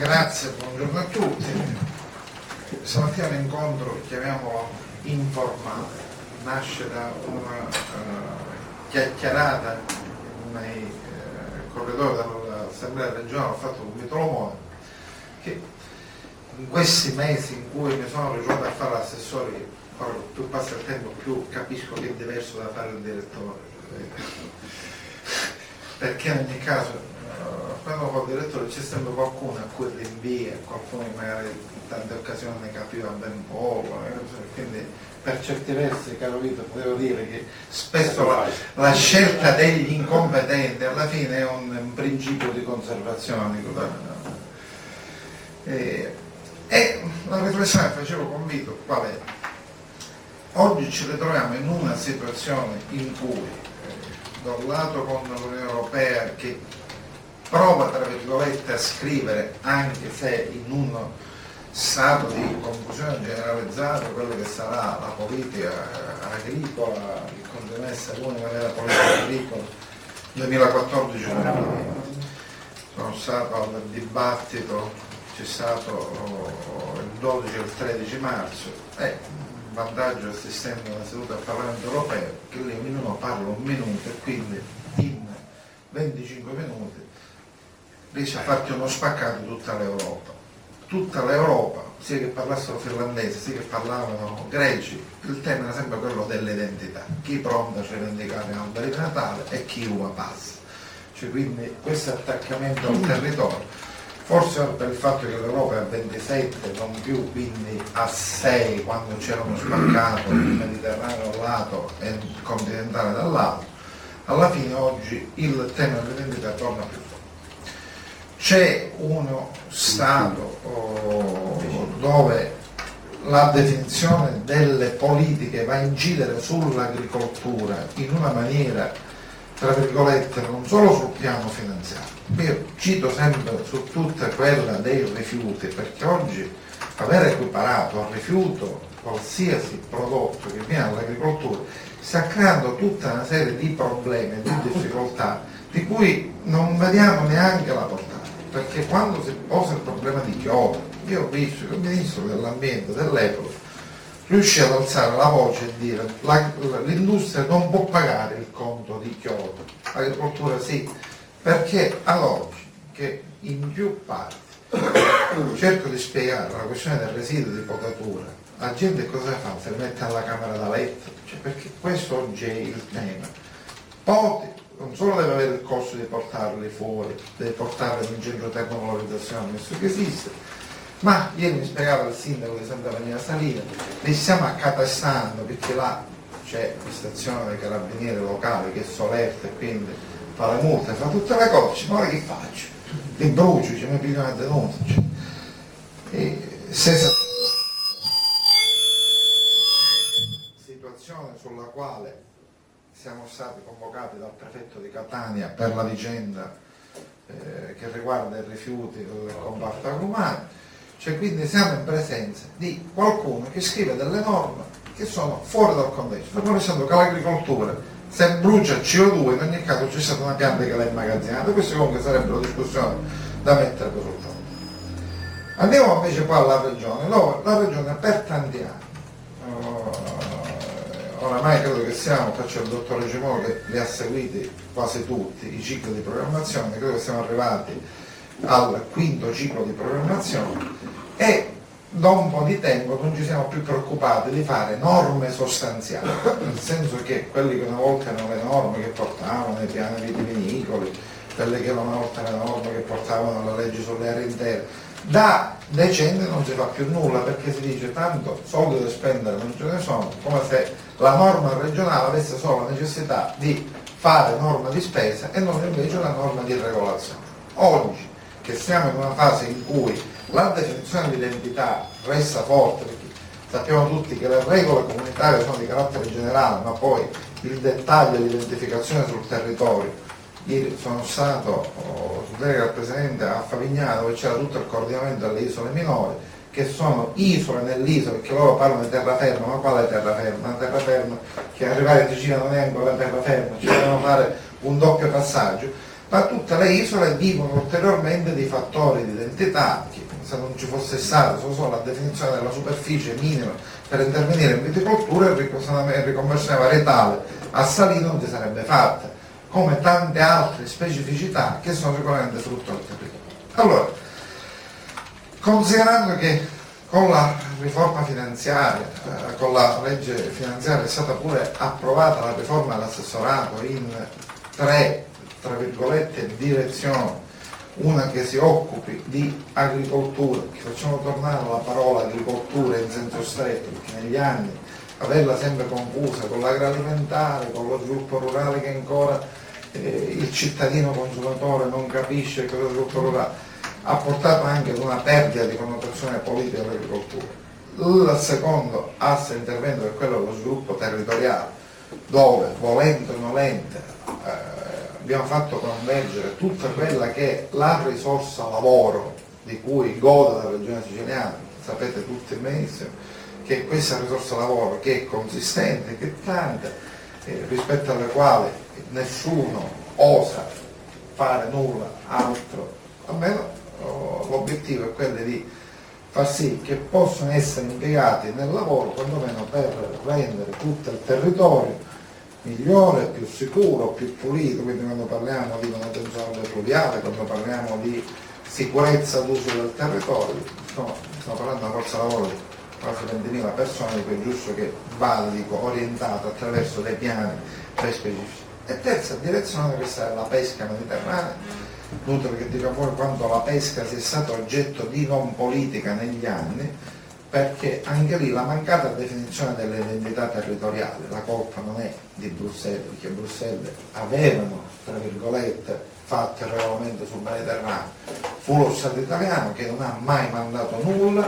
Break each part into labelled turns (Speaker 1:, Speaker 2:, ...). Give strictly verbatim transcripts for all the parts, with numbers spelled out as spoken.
Speaker 1: Grazie, buongiorno a tutti. Stamattina l'incontro, chiamiamolo informale, nasce da una uh, chiacchierata nei uh, corridoi dell'Assemblea regionale, ho fatto con Vito Lomone, che in questi mesi in cui mi sono ritrovato a fare l'assessore, più passa il tempo più capisco che è diverso da fare il direttore, perché in ogni caso quando fa il direttore c'è sempre qualcuno a cui rinvia, qualcuno che magari in tante occasioni ne capiva ben poco, quindi per certi versi, caro Vito, devo dire che spesso la, la scelta degli incompetenti alla fine è un, un principio di conservazione. E, e la riflessione che facevo con Vito qual è? Oggi ci ritroviamo in una situazione in cui eh, da un lato con l'Unione Europea che prova tra virgolette a scrivere, anche se in uno stato di confusione generalizzata, quella che sarà la politica agricola, che continua a essere l'unica vera politica agricola duemilaquattordici duemilaventi. Sono stato al dibattito, c'è stato il dodici e il tredici marzo, e un vantaggio assistendo a una seduta al Parlamento Europeo, che lì ognuno parla un minuto e quindi in venticinque minuti riesce a farti uno spaccato di tutta l'Europa. Tutta l'Europa, sia che parlassero finlandese, sia che parlavano greci, il tema era sempre quello dell'identità. Chi pronta a rivendicare alberi di Natale e chi uva passa. Cioè, quindi questo attaccamento al territorio, forse per il fatto che l'Europa è a ventisette, non più quindi a sei, quando c'era uno spaccato, il Mediterraneo da un lato e il continentale dall'altro, alla fine oggi il tema dell'identità torna più. C'è uno Stato oh, dove la definizione delle politiche va a incidere sull'agricoltura in una maniera, tra virgolette, non solo sul piano finanziario. Io cito sempre su tutta quella dei rifiuti, perché oggi aver equiparato al rifiuto qualsiasi prodotto che viene dall'agricoltura sta creando tutta una serie di problemi e di difficoltà di cui non vediamo neanche la portata. Perché quando si posa il problema di Kyoto, io ho visto che il ministro dell'ambiente dell'epoca riuscì ad alzare la voce e dire la, l'industria non può pagare il conto di Kyoto, l'agricoltura sì, perché ad oggi che in più parti cerco di spiegare la questione del residuo di potatura, la gente cosa fa? Se li mette alla camera da letto, cioè, perché questo oggi è il tema. Poti, non solo deve avere il costo di portarli fuori, deve portarli in un centro di termovalorizzazione, ammesso che esiste, ma ieri mi spiegava il sindaco di Santa Maria Salina, li stiamo accatastando perché là c'è la stazione dei carabinieri locali che è solerta e quindi fa le multe, fa tutte le cose, ma ora che faccio? Li brucio, ci mi pigliano una denuncia. Cioè. E se situazione sulla quale siamo stati convocati dal prefetto di Catania per la vicenda eh, che riguarda i rifiuti del comparto agrumano, cioè quindi siamo in presenza di qualcuno che scrive delle norme che sono fuori dal contesto, fermo restando che l'agricoltura, se brucia C O due, in ogni caso c'è stata una pianta che l'ha immagazzinata, queste comunque sarebbero discussioni da mettere per sul tavolo. Andiamo invece poi alla regione, dove la regione per tanti anni, oh, oramai credo che siamo, faccio il dottore Gemolo che li ha seguiti quasi tutti, i cicli di programmazione, credo che siamo arrivati al quinto ciclo di programmazione e da un po' di tempo non ci siamo più preoccupati di fare norme sostanziali, nel senso che quelli che una volta erano le norme che portavano i piani vitivinicoli, quelle che una volta erano le norme che portavano la legge sulle aree intere, da decenni non si fa più nulla perché si dice tanto soldi da spendere non ce ne sono, come se la norma regionale avesse solo la necessità di fare norma di spesa e non invece una norma di regolazione. Oggi che siamo in una fase in cui la definizione di identità resta forte, perché sappiamo tutti che le regole comunitarie sono di carattere generale, ma poi il dettaglio di identificazione sul territorio. Ieri sono stato oh, delega al Presidente a Favignano dove c'era tutto il coordinamento delle isole minori, che sono isole nell'isola, perché loro parlano di terraferma, ma quale terraferma? Una terraferma che arrivare in Sicilia non è ancora terraferma, ci dobbiamo fare un doppio passaggio. ma tutte le isole vivono ulteriormente di fattori di identità che, se non ci fosse stata solo la definizione della superficie minima per intervenire in viticoltura, il riconversione varietale a salino non ci sarebbe fatta, come tante altre specificità che sono sicuramente frutto del territorio. Allora, considerando che con la riforma finanziaria, eh, con la legge finanziaria è stata pure approvata la riforma dell'assessorato in tre, tra virgolette, direzioni, una che si occupi di agricoltura, che facciamo tornare la parola agricoltura in senso stretto, perché negli anni averla sempre confusa con l'agroalimentare, con lo sviluppo rurale che ancora eh, il cittadino consumatore non capisce cosa è sviluppo rurale, ha portato anche ad una perdita di connotazione politica dell'agricoltura. Il secondo asse intervento è quello dello sviluppo territoriale, dove, volente o nolente, eh, abbiamo fatto convergere tutta quella che è la risorsa lavoro di cui gode la regione siciliana, sapete tutti benissimo che questa risorsa lavoro che è consistente, che è tanta, eh, rispetto alle quali nessuno osa fare nulla altro, almeno l'obiettivo è quello di far sì che possano essere impiegati nel lavoro, quantomeno per rendere tutto il territorio migliore, più sicuro, più pulito. Quindi quando parliamo di manutenzione fluviale, quando parliamo di sicurezza d'uso del territorio, insomma, stiamo parlando di una forza lavoro di quasi ventimila persone, di cui è giusto che vada, dico, orientata attraverso dei piani ben specifici. E terza direzione, questa è la pesca mediterranea. Inutile che dica poi quanto la pesca sia stata oggetto di non politica negli anni, perché anche lì la mancata definizione delle identità territoriali, la colpa non è di Bruxelles, perché Bruxelles avevano, tra virgolette, fatto il regolamento sul Mediterraneo, fu lo Stato italiano che non ha mai mandato nulla,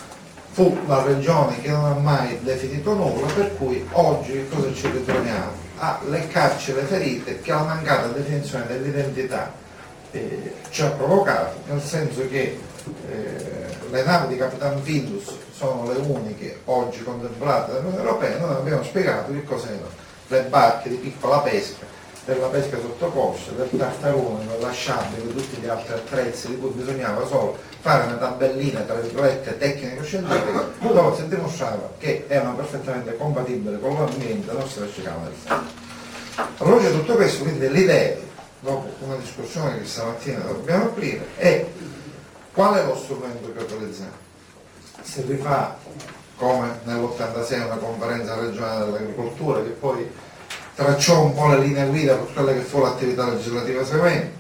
Speaker 1: fu la regione che non ha mai definito nulla, per cui oggi cosa ci ritroviamo? A leccarci le ferite che la mancata definizione dell'identità Eh, ci ha provocato, nel senso che eh, le navi di Capitan Findus sono le uniche oggi contemplate dall'Unione Europea. Noi abbiamo spiegato che cos'erano le barche di piccola pesca, della pesca sottocoscia, del tartarone, della sciabbia, di tutti gli altri attrezzi di cui bisognava solo fare una tabellina, tra virgolette, tecnico-scientifica, dove si dimostrava che erano perfettamente compatibili con l'ambiente e non si rascicavano del sangue. Allora c'è tutto questo, quindi l'idea, dopo una discussione che stamattina dobbiamo aprire, è qual è lo strumento che utilizziamo. Si rifà come nell'ottantasei una conferenza regionale dell'agricoltura che poi tracciò un po' le linee guida per quella che fu l'attività legislativa seguente,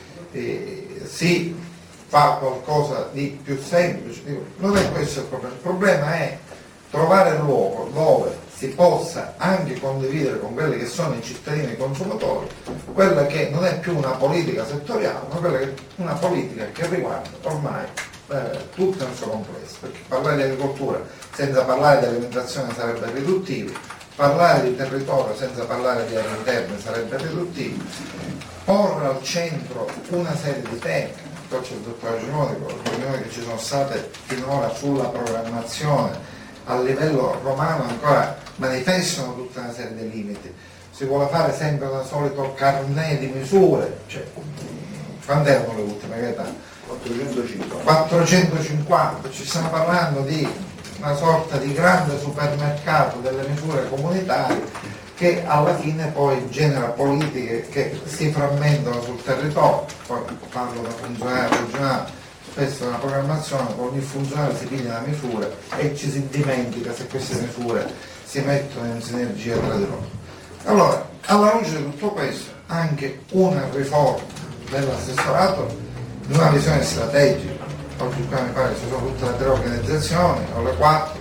Speaker 1: e si fa qualcosa di più semplice. Non è questo il problema, il problema è trovare il luogo dove si possa anche condividere con quelli che sono i cittadini e i consumatori quella che non è più una politica settoriale, ma quella che è una politica che riguarda ormai eh, tutto nel suo complesso, perché parlare di agricoltura senza parlare di alimentazione sarebbe riduttivo, parlare di territorio senza parlare di aree interne sarebbe riduttivo, porre al centro una serie di temi. Poi c'è il dottor Gimoni, con le riunioni che ci sono state finora sulla programmazione a livello romano ancora manifestano tutta una serie di limiti. Si vuole fare sempre un solito carnet di misure, cioè, quante erano le ultime? Che età?
Speaker 2: quattrocentocinquanta.
Speaker 1: quattrocentocinquanta, ci stiamo parlando di una sorta di grande supermercato delle misure comunitarie che alla fine poi genera politiche che si frammentano sul territorio. Poi parlo da funzionario regionale, spesso nella programmazione ogni funzionario si piglia una misura e ci si dimentica se queste misure si mettono in sinergia tra di loro. Allora, alla luce di tutto questo, anche una riforma dell'assessorato di una visione strategica. Oggi qua mi pare che ci sono tutte le tre organizzazioni, o le quattro,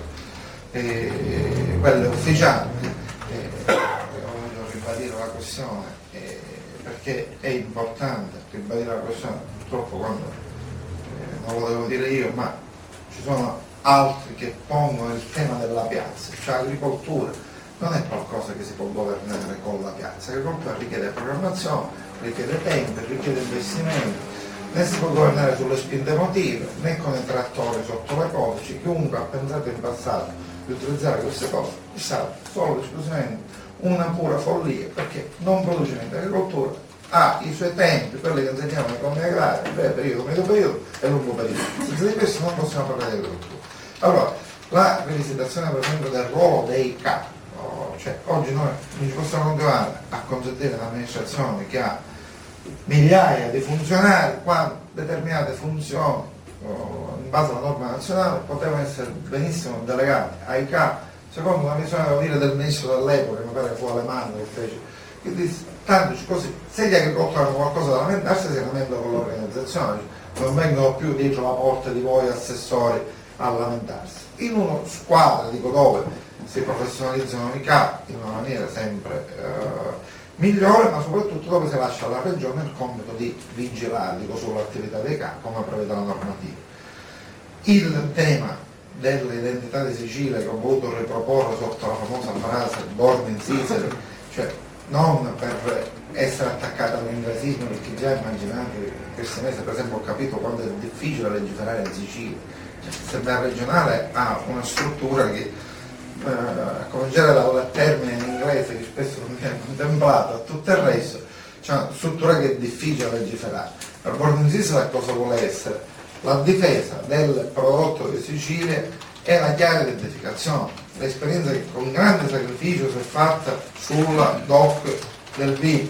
Speaker 1: e quelle ufficiali. E, voglio ribadire la questione eh, perché è importante ribadire la questione, purtroppo quando eh, non lo devo dire io, ma ci sono altri che pongono il tema della piazza, cioè l'agricoltura non è qualcosa che si può governare con la piazza, l'agricoltura richiede programmazione, richiede tempo, richiede investimenti, né si può governare sulle spinte emotive, né con i trattori sotto le codici. Chiunque ha pensato in passato di utilizzare queste cose è stato solo ed esclusivamente una pura follia, perché non produce niente. L'agricoltura ha i suoi tempi, quelli che insegniamo in economia agraria, breve periodo, medio periodo e lungo periodo. Senza di questo non possiamo parlare di agricoltura. Allora, la rivisitazione per esempio del ruolo dei C A P, oh, cioè oggi noi non ci possiamo continuare a consentire un'amministrazione che ha migliaia di funzionari quando determinate funzioni oh, in base alla norma nazionale potevano essere benissimo delegate ai C A P secondo una visione, devo dire, del ministro dell'epoca, mi pare fu Alemanno che fece, che disse, tanto così, se gli agricoltori hanno qualcosa da lamentarsi si lamentano con l'organizzazione, non vengono più dietro la porta di voi assessori a lamentarsi. In una squadra, dico, dove si professionalizzano i C A P in una maniera sempre eh, migliore, ma soprattutto dove si lascia alla regione il compito di vigilare, dico, sull'attività dei C A P come prevede la normativa. Il tema dell'identità di Sicilia che ho voluto riproporre sotto la famosa frase Born in Sicily, cioè non per essere attaccata all'invasismo, perché già immaginate che questi mesi per esempio ho capito quanto è difficile legiferare in Sicilia. Cioè, il Serbia regionale ha una struttura che eh, a cominciare dal termine in inglese che spesso non viene contemplato a tutto il resto, c'è una struttura che è difficile legiferare. Per Born in Sicily cosa vuole essere? La difesa del prodotto di Sicilia è la chiara identificazione, l'esperienza che con grande sacrificio si è fatta sulla D O C del vino.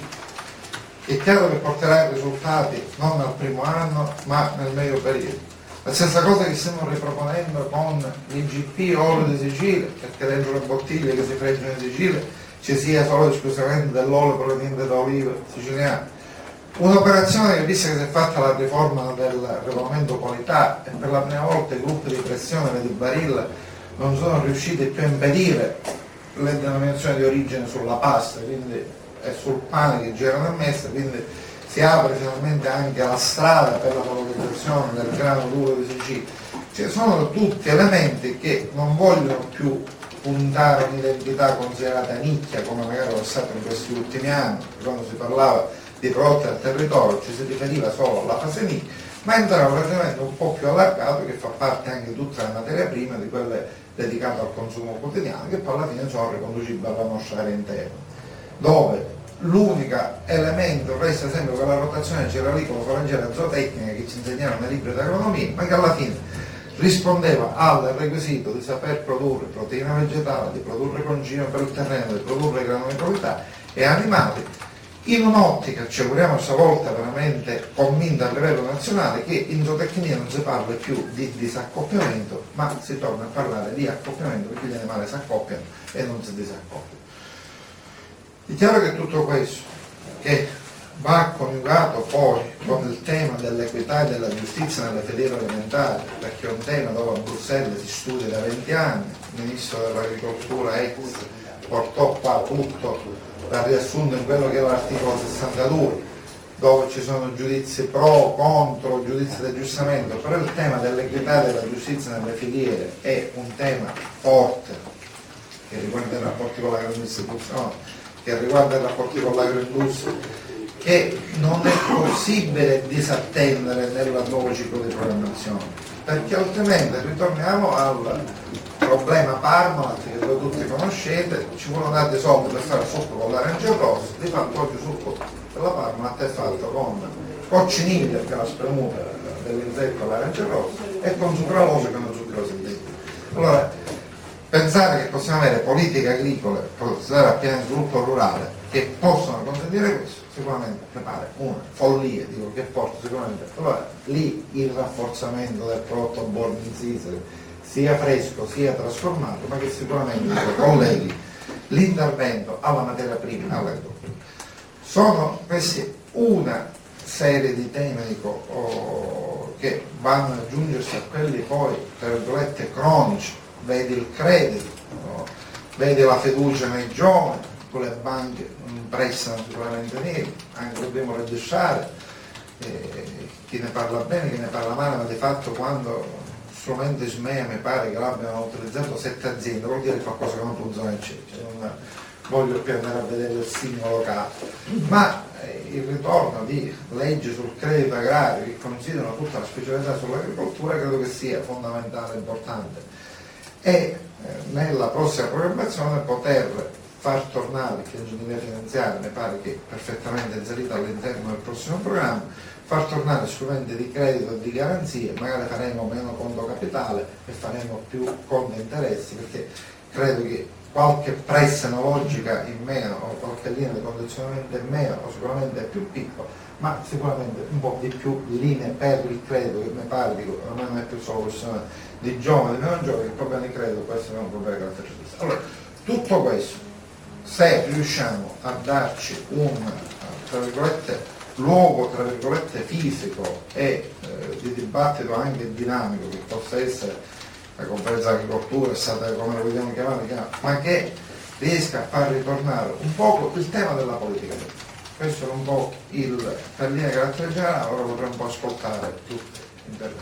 Speaker 1: È chiaro che porterà i risultati non nel primo anno ma nel medio periodo. La stessa cosa che stiamo riproponendo con l'I G P olio di Sicilia, perché dentro le bottiglie che si freggiano in Sicilia ci sia solo e esclusivamente dell'olio proveniente da olive siciliane. Un'operazione che, visto che si è fatta la riforma del regolamento qualità e per la prima volta i gruppi di pressione di Barilla non sono riusciti più a impedire le denominazioni di origine sulla pasta, quindi e sul pane che girano a messa, quindi si apre finalmente anche la strada per la valorizzazione del grano duro di Sicilia. Cioè, sono tutti elementi che non vogliono più puntare a un'identità considerata nicchia come magari lo è stato in questi ultimi anni, quando si parlava di prodotti al territorio ci si riferiva solo alla fase nicchia, ma entrare un ragionamento un po' più allargato che fa parte anche di tutta la materia prima, di quelle dedicate al consumo quotidiano, che poi alla fine sono riconducibili alla nostra area interna, dove l'unico elemento resta sempre quella rotazione cerealicolo-foraggera zootecnica che ci insegnavano nei libri di agronomia, ma che alla fine rispondeva al requisito di saper produrre proteina vegetale, di produrre concime per il terreno, di produrre grano di qualità e animali, in un'ottica, ci auguriamo stavolta veramente convinta a livello nazionale, che in zootecnia non si parla più di disaccoppiamento, ma si torna a parlare di accoppiamento, perché gli animali si accoppiano e non si disaccoppiano. È chiaro che tutto questo, che va coniugato poi con il tema dell'equità e della giustizia nelle filiere alimentari, perché è un tema dove a Bruxelles si studia da venti anni, il ministro dell'agricoltura ex portò qua tutto la riassunto in quello che è l'articolo sessantadue, dove ci sono giudizi pro, contro, giudizi di aggiustamento, però il tema dell'equità e della giustizia nelle filiere è un tema forte, che riguarda i rapporti con la grande istituzione, che riguarda i rapporti con l'agroindustria, che non è possibile disattendere nel nuovo ciclo di programmazione, perché altrimenti ritorniamo al problema Parmalat che voi tutti conoscete, ci vogliono dare soldi per fare sotto con l'arancia rossa, di fatto oggi sul della Parmalat è fatto con coccinini perché la spremuta dell'insetto all'arancia rossa e con sucralose che non zucchero sintetico. Allora, pensare che possiamo avere politiche agricole considerate a piano di sviluppo rurale che possono consentire questo, sicuramente mi pare una follia, dico, che porta sicuramente allora lì il rafforzamento del prodotto Born in Sicily, sia fresco sia trasformato, ma che sicuramente, dico, colleghi l'intervento alla materia prima, all'agricoltura. Sono questi una serie di temi, dico, oh, che vanno ad aggiungersi a quelli poi, tra virgolette, cronici, vedi il credito, no? Vedi la fiducia nei giovani, con le banche non prestano sicuramente niente, anche dobbiamo registrare, eh, chi ne parla bene, chi ne parla male, ma di fatto quando strumento Ismea mi pare che l'abbiano utilizzato sette aziende, vuol dire qualcosa che non funziona, cioè, non voglio più andare a vedere il singolo caso, ma eh, il ritorno di leggi sul credito agrario che considerano tutta la specialità sull'agricoltura credo che sia fondamentale e importante, e eh, nella prossima programmazione poter far tornare l'ingegneria finanziaria, mi pare che perfettamente inserita all'interno del prossimo programma, far tornare strumenti di credito e di garanzie, magari faremo meno conto capitale e faremo più conto interessi, perché credo che qualche pressa analogica in meno o qualche linea di condizionamento in meno o sicuramente è più piccolo, ma sicuramente un po' di più linee per il credito, che mi pare che ormai non è più solo questione di giovani, di meno giovani, il problema di credito può essere un problema di carattere giudiziario. Allora, tutto questo, se riusciamo a darci un, tra virgolette, luogo, tra virgolette, fisico e eh, di dibattito anche dinamico, che possa essere la conferenza d'agricoltura, è stata come lo vogliamo chiamare, ma che riesca a far ritornare un po' il tema della politica. Questo è un po' il, per linea di carattere generale. Ora vorrei un po' ascoltare tutti.